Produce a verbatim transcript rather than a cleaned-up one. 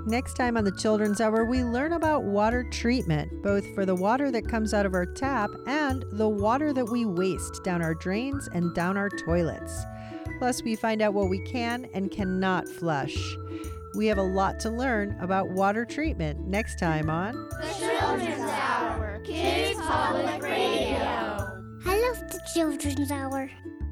Next time on the Children's Hour, we learn about water treatment, both for the water that comes out of our tap and the water that we waste down our drains and down our toilets. Plus, we find out what we can and cannot flush. We have a lot to learn about water treatment next time on The Children's Hour, Kids Public Radio. I love the Children's Hour.